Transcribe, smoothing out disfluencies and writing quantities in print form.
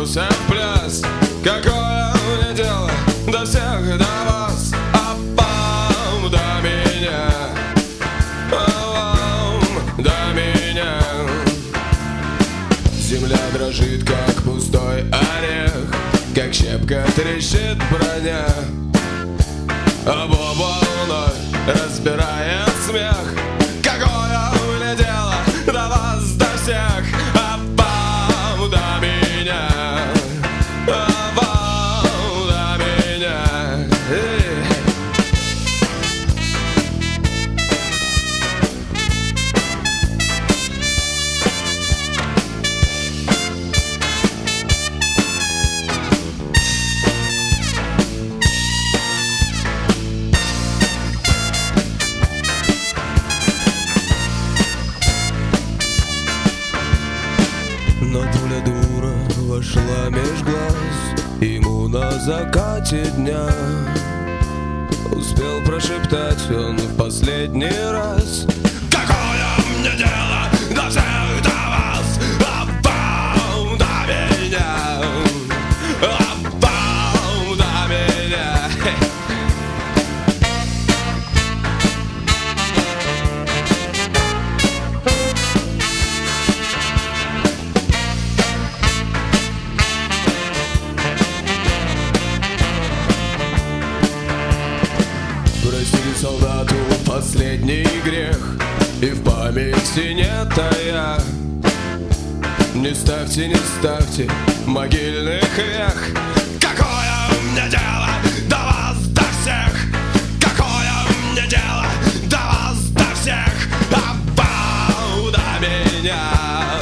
пустился в пляс. Какое мне дело до всех, до вас, а вам до меня, а вам до меня. Земля дрожит, как пустой орех, как щепка трещит броня. Об волной разбирает смех. Какое мне дело до вас, до всех, а вам до меня, а вам до меня. Но пуля дура вошла меж глаз ему на закате дня. Успел прошептать он в последний раз: какое мне дело до всех, до вас, а вам до меня, а вам до меня. Простили солдату последний грех, и в памяти не тая. Не ставьте, не ставьте могильных вех. Какое мне дело до вас, до всех? Какое мне дело до вас, до всех? А вам до меня.